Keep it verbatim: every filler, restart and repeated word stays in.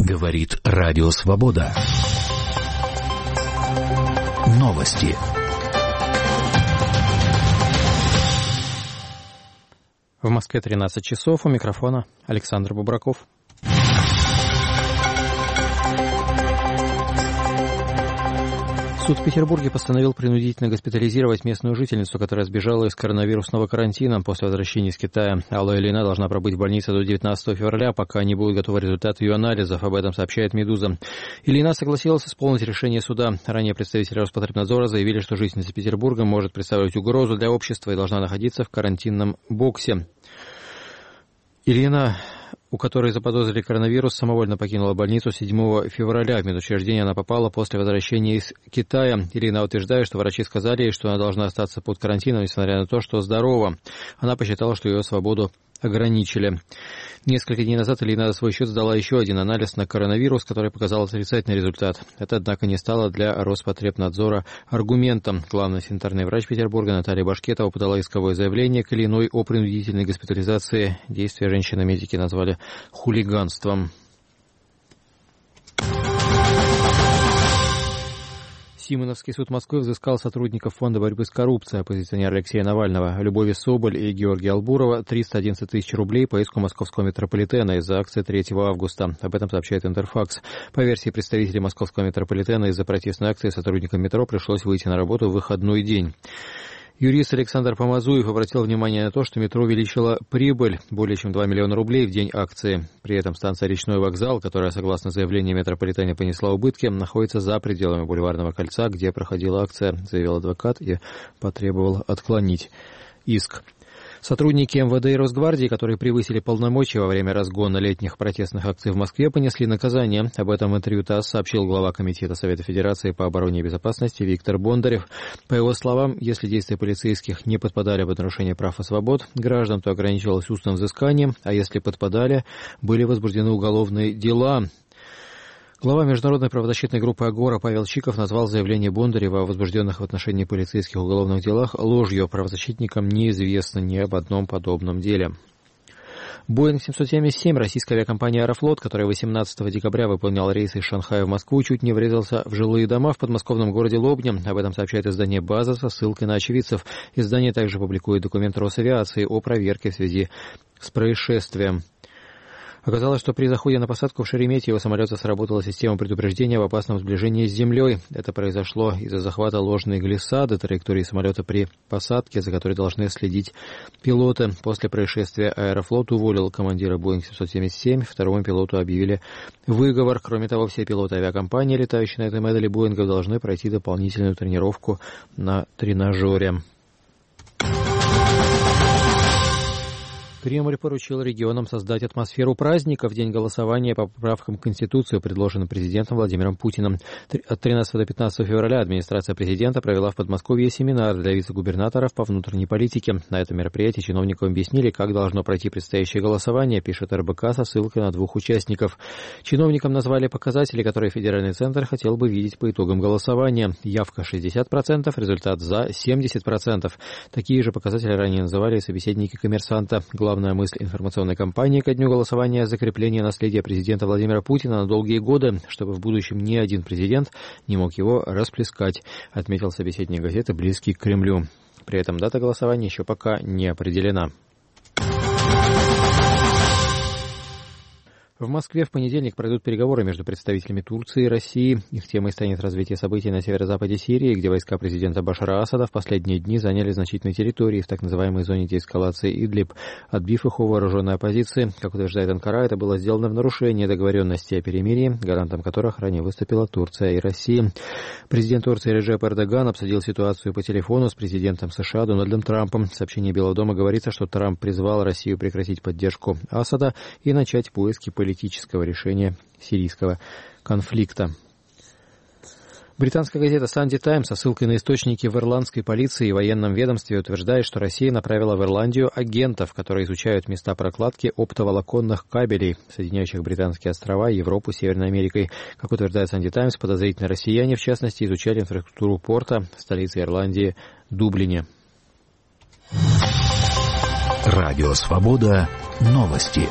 Говорит Радио Свобода. Новости. В Москве тринадцать часов. У микрофона Александр Бубраков. Суд в Петербурге постановил принудительно госпитализировать местную жительницу, которая сбежала из коронавирусного карантина после возвращения из Китая. Алла Ильина должна пробыть в больнице до девятнадцатого февраля, пока не будут готовы результаты ее анализов. Об этом сообщает «Медуза». Ильина согласилась исполнить решение суда. Ранее представители Роспотребнадзора заявили, что жительница Петербурга может представлять угрозу для общества и должна находиться в карантинном боксе. Ильина, у которой заподозрили коронавирус, самовольно покинула больницу седьмого февраля. В медучреждение она попала после возвращения из Китая. Ильина утверждает, что врачи сказали ей, что она должна остаться под карантином, несмотря на то, что здорова. Она посчитала, что ее свободу ограничили. Несколько дней назад Ильина за свой счет сдала еще один анализ на коронавирус, который показал отрицательный результат. Это, однако, не стало для Роспотребнадзора аргументом. Главный санитарный врач Петербурга Наталья Башкетова подала исковое заявление к Ильиной о принудительной госпитализации. Действия женщины-медики назвали хулиганством. Симоновский суд Москвы взыскал сотрудников Фонда борьбы с коррупцией, оппозиционера Алексея Навального, Любови Соболь и Георгия Албурова триста одиннадцать тысяч рублей по иску московского метрополитена из-за акции третьего августа. Об этом сообщает Интерфакс. По версии представителей московского метрополитена, из-за протестной акции сотрудникам метро пришлось выйти на работу в выходной день. Юрист Александр Помазуев обратил внимание на то, что метро увеличило прибыль более чем два миллиона рублей в день акции. При этом станция «Речной вокзал», которая, согласно заявлению метрополитена, понесла убытки, находится за пределами Бульварного кольца, где проходила акция, заявил адвокат и потребовал отклонить иск. Сотрудники МВД и Росгвардии, которые превысили полномочия во время разгона летних протестных акций в Москве, понесли наказание. Об этом в интервью ТАСС сообщил глава Комитета Совета Федерации по обороне и безопасности Виктор Бондарев. По его словам, если действия полицейских не подпадали под нарушение прав и свобод граждан, то ограничивалось устным взысканием, а если подпадали, были возбуждены уголовные дела. Глава международной правозащитной группы «Агора» Павел Чиков назвал заявление Бондарева о возбужденных в отношении полицейских уголовных делах ложью. Правозащитникам неизвестно ни об одном подобном деле. Боинг семьсот семьдесят семь российской авиакомпании «Аэрофлот», которая восемнадцатого декабря выполнял рейсы из Шанхая в Москву, чуть не врезался в жилые дома в подмосковном городе Лобне. Об этом сообщает издание «База» со ссылкой на очевидцев. Издание также публикует документ Росавиации о проверке в связи с происшествием. Оказалось, что при заходе на посадку в Шереметьево самолета сработала система предупреждения об опасном сближении с землей. Это произошло из-за захвата ложной глиссады траектории самолета при посадке, за которой должны следить пилоты. После происшествия «Аэрофлот» уволил командира Боинг семьсот семьдесят семь. Второму пилоту объявили выговор. Кроме того, все пилоты авиакомпании, летающие на этой модели Боингов, должны пройти дополнительную тренировку на тренажере. Кремль поручил регионам создать атмосферу праздника в день голосования по поправкам к Конституции, предложенным президентом Владимиром Путиным. От тринадцатого до пятнадцатого февраля администрация президента провела в Подмосковье семинар для вице-губернаторов по внутренней политике. На этом мероприятии чиновникам объяснили, как должно пройти предстоящее голосование, пишет эр бэ ка со ссылкой на двух участников. Чиновникам назвали показатели, которые федеральный центр хотел бы видеть по итогам голосования. Явка шестьдесят процентов, результат «за» семьдесят процентов. Такие же показатели ранее называли собеседники «Коммерсанта». Главная мысль информационной кампании ко дню голосования – закрепление наследия президента Владимира Путина на долгие годы, чтобы в будущем ни один президент не мог его расплескать, отметил собеседник газеты, близкий к Кремлю. При этом дата голосования еще пока не определена. В Москве в понедельник пройдут переговоры между представителями Турции и России. Их темой станет развитие событий на северо-западе Сирии, где войска президента Башара Асада в последние дни заняли значительные территории в так называемой зоне деэскалации Идлиб, отбив их у вооруженной оппозиции. Как утверждает Анкара, это было сделано в нарушении договоренности о перемирии, гарантом которых ранее выступила Турция и Россия. Президент Турции Реджеп Эрдоган обсудил ситуацию по телефону с президентом США Дональдом Трампом. В сообщении Белого дома говорится, что Трамп призвал Россию прекратить поддержку Асада и начать поиски политики. политического решения сирийского конфликта. Британская газета «Санди Таймс» со ссылкой на источники в ирландской полиции и военном ведомстве утверждает, что Россия направила в Ирландию агентов, которые изучают места прокладки оптоволоконных кабелей, соединяющих британские острова, Европу с Северной Америкой. Как утверждает «Санди Таймс», подозрительные россияне, в частности, изучали инфраструктуру порта в столице Ирландии Дублине. Радио «Свобода». Новости.